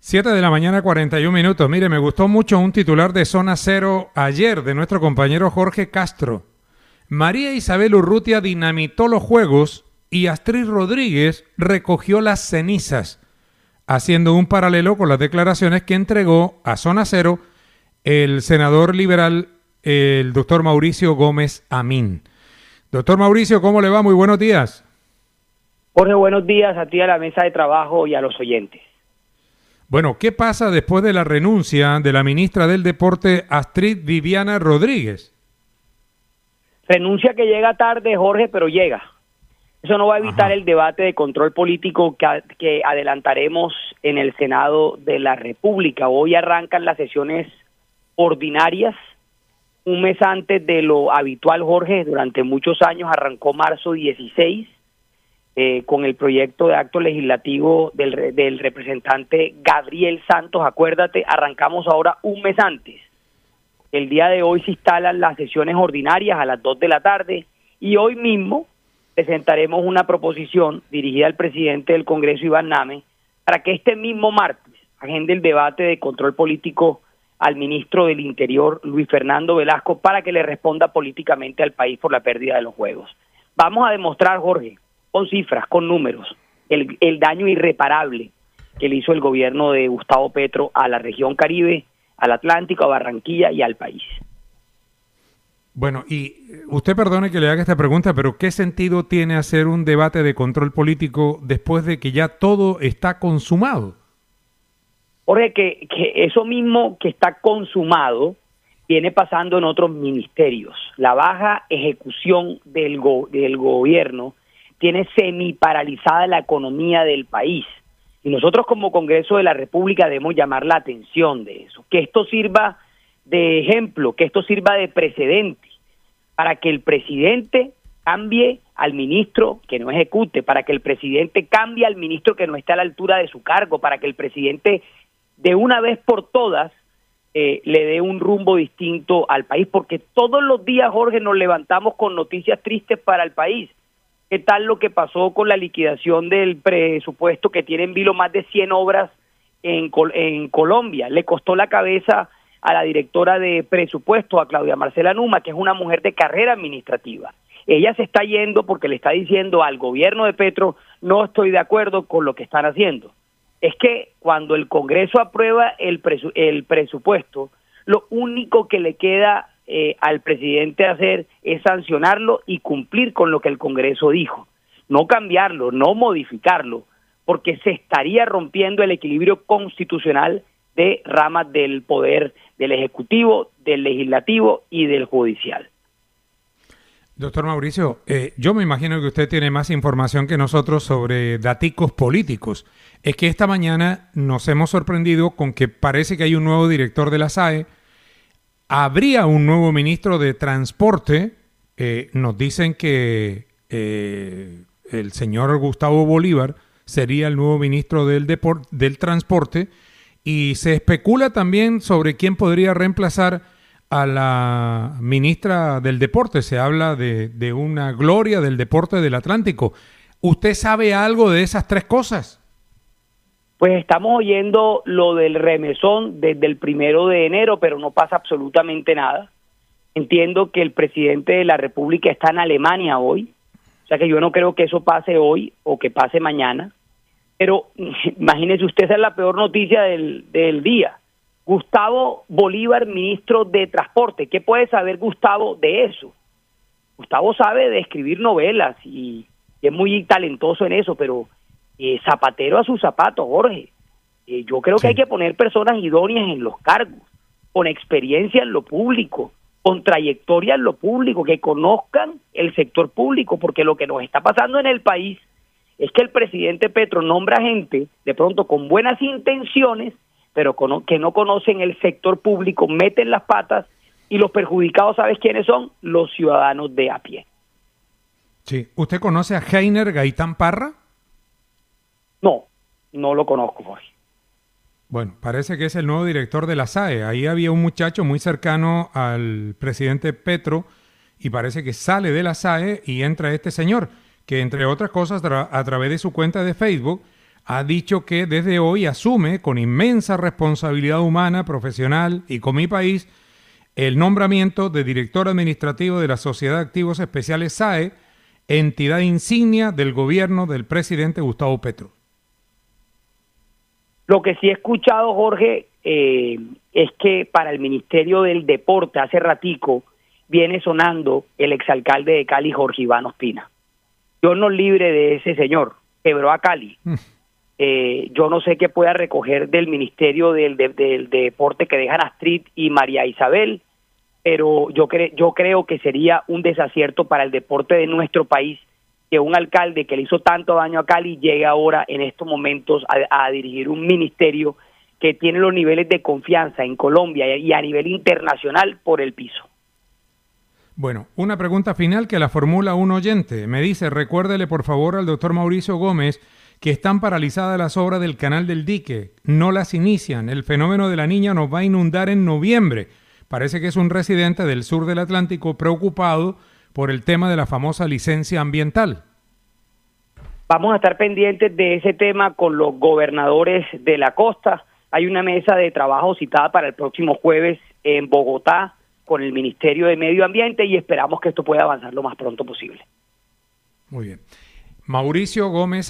7 de la mañana, 41 minutos. Mire, me gustó mucho un titular de Zona Cero ayer de nuestro compañero Jorge Castro. María Isabel Urrutia dinamitó los juegos y Astrid Rodríguez recogió las cenizas, haciendo un paralelo con las declaraciones que entregó a Zona Cero el senador liberal, el doctor Mauricio Gómez Amín. Doctor Mauricio, ¿cómo le va? Muy buenos días. Jorge, buenos días a ti, a la mesa de trabajo y a los oyentes. Bueno, ¿qué pasa después de la renuncia de la ministra del Deporte, Astrid Viviana Rodríguez? Renuncia que llega tarde, Jorge, pero llega. Eso no va a evitar el debate de control político que adelantaremos en el Senado de la República. Hoy arrancan las sesiones ordinarias, un mes antes de lo habitual, Jorge. Durante muchos años arrancó marzo 16, con el proyecto de acto legislativo del representante Gabriel Santos. Acuérdate, arrancamos ahora un mes antes. El día de hoy se instalan las sesiones ordinarias a las 2 de la tarde y hoy mismo presentaremos una proposición dirigida al presidente del Congreso, Iván Name, para que este mismo martes agende el debate de control político al ministro del Interior, Luis Fernando Velasco, para que le responda políticamente al país por la pérdida de los juegos. Vamos a demostrar, Jorge, con cifras, con números, el daño irreparable que le hizo el gobierno de Gustavo Petro a la región Caribe, al Atlántico, a Barranquilla y al país. Bueno, y usted perdone que le haga esta pregunta, pero ¿qué sentido tiene hacer un debate de control político después de que ya todo está consumado? Jorge, que eso mismo que está consumado viene pasando en otros ministerios. La baja ejecución del gobierno tiene semiparalizada la economía del país. Y nosotros como Congreso de la República debemos llamar la atención de eso. Que esto sirva de ejemplo, que esto sirva de precedente para que el presidente cambie al ministro que no ejecute, para que el presidente cambie al ministro que no esté a la altura de su cargo, para que el presidente de una vez por todas le dé un rumbo distinto al país, porque todos los días, Jorge, nos levantamos con noticias tristes para el país. ¿Qué tal lo que pasó con la liquidación del presupuesto que tiene en vilo más de 100 obras en Colombia? Le costó la cabeza a la directora de presupuesto, a Claudia Marcela Numa, que es una mujer de carrera administrativa. Ella se está yendo porque le está diciendo al gobierno de Petro: no estoy de acuerdo con lo que están haciendo. Es que cuando el Congreso aprueba el presupuesto, lo único que le queda al presidente hacer es sancionarlo y cumplir con lo que el Congreso dijo. No cambiarlo, no modificarlo, porque se estaría rompiendo el equilibrio constitucional de ramas del poder del Ejecutivo, del Legislativo y del Judicial. Doctor Mauricio, yo me imagino que usted tiene más información que nosotros sobre daticos políticos. Es que esta mañana nos hemos sorprendido con que parece que hay un nuevo director de la SAE, habría un nuevo ministro de Transporte, nos dicen que el señor Gustavo Bolívar sería el nuevo ministro del Transporte, y se especula también sobre quién podría reemplazar a la ministra del Deporte. Se habla de una gloria del deporte del Atlántico. ¿Usted sabe algo de esas tres cosas? Pues estamos oyendo lo del remesón desde el 1 de enero, pero no pasa absolutamente nada. Entiendo que el presidente de la República está en Alemania hoy, o sea que yo no creo que eso pase hoy o que pase mañana. Pero imagínese usted, esa es la peor noticia del día. Gustavo Bolívar, ministro de Transporte. ¿Qué puede saber Gustavo de eso? Gustavo sabe de escribir novelas y es muy talentoso en eso, pero zapatero a sus zapatos, Jorge. Yo creo que hay que poner personas idóneas en los cargos, con experiencia en lo público, con trayectoria en lo público, que conozcan el sector público, porque lo que nos está pasando en el país es que el presidente Petro nombra gente, de pronto con buenas intenciones, pero que no conocen el sector público, meten las patas, y los perjudicados, ¿sabes quiénes son? Los ciudadanos de a pie. Sí. ¿Usted conoce a Heiner Gaitán Parra? No lo conozco, Jorge. Bueno, parece que es el nuevo director de la SAE. Ahí había un muchacho muy cercano al presidente Petro y parece que sale de la SAE y entra este señor, que entre otras cosas a través de su cuenta de Facebook ha dicho que desde hoy asume con inmensa responsabilidad humana, profesional y con mi país el nombramiento de director administrativo de la Sociedad de Activos Especiales SAE, entidad insignia del gobierno del presidente Gustavo Petro. Lo que sí he escuchado, Jorge, es que para el Ministerio del Deporte hace ratico viene sonando el exalcalde de Cali, Jorge Iván Ospina. Dios nos libre de ese señor, quebró a Cali. Yo no sé qué pueda recoger del Ministerio del Deporte que dejan Astrid y María Isabel, pero yo creo que sería un desacierto para el deporte de nuestro país que un alcalde que le hizo tanto daño a Cali llegue ahora en estos momentos a dirigir un ministerio que tiene los niveles de confianza en Colombia y a nivel internacional por el piso. Bueno, una pregunta final que la formula un oyente. Me dice, recuérdele por favor al doctor Mauricio Gómez que están paralizadas las obras del Canal del Dique, no las inician, el fenómeno de la Niña nos va a inundar en noviembre. Parece que es un residente del sur del Atlántico preocupado por el tema de la famosa licencia ambiental. Vamos a estar pendientes de ese tema con los gobernadores de la costa. Hay una mesa de trabajo citada para el próximo jueves en Bogotá con el Ministerio de Medio Ambiente y esperamos que esto pueda avanzar lo más pronto posible. Muy bien. Mauricio Gómez